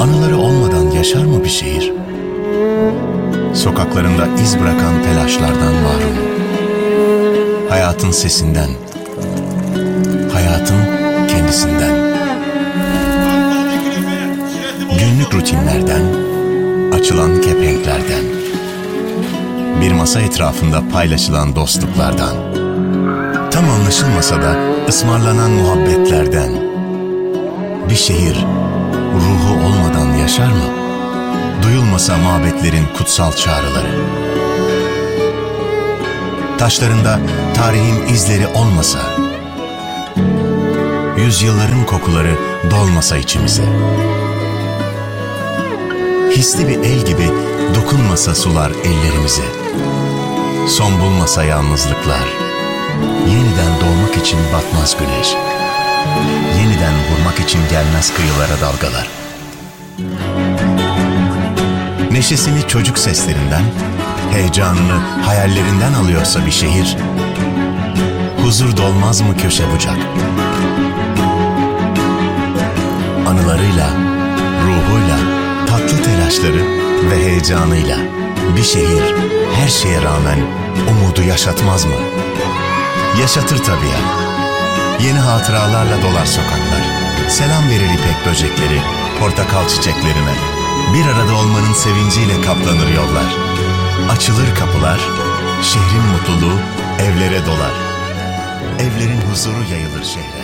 Anıları olmadan yaşar mı bir şehir? Sokaklarında iz bırakan telaşlardan mahrum. Hayatın sesinden, hayatın kendisinden. Günlük rutinlerden, açılan kepenklerden. Bir masa etrafında paylaşılan dostluklardan. Tam anlaşılmasa da ısmarlanan muhabbetlerden. Bir şehir ruhu olmadan yaşar mı? Duyulmasa mabetlerin kutsal çağrıları. Taşlarında tarihin izleri olmasa, yüzyılların kokuları dolmasa içimize. Hisli bir el gibi dokunmasa sular ellerimize. Son bulmasa yalnızlıklar. Yeniden doğmak için batmaz güneş. Yeniden vurmak için gelmez kıyılara dalgalar. Neşesini çocuk seslerinden, heyecanını hayallerinden alıyorsa bir şehir, huzur dolmaz mı köşe bucak? Anılarıyla, ruhuyla, tatlı telaşları ve heyecanıyla bir şehir her şeye rağmen umudu yaşatmaz mı? Yaşatır tabii ya. Yeni hatıralarla dolar sokaklar. Selam verir ipek böcekleri, portakal çiçeklerine. Bir arada olmanın sevinciyle kaplanır yollar. Açılır kapılar, şehrin mutluluğu evlere dolar. Evlerin huzuru yayılır şehre.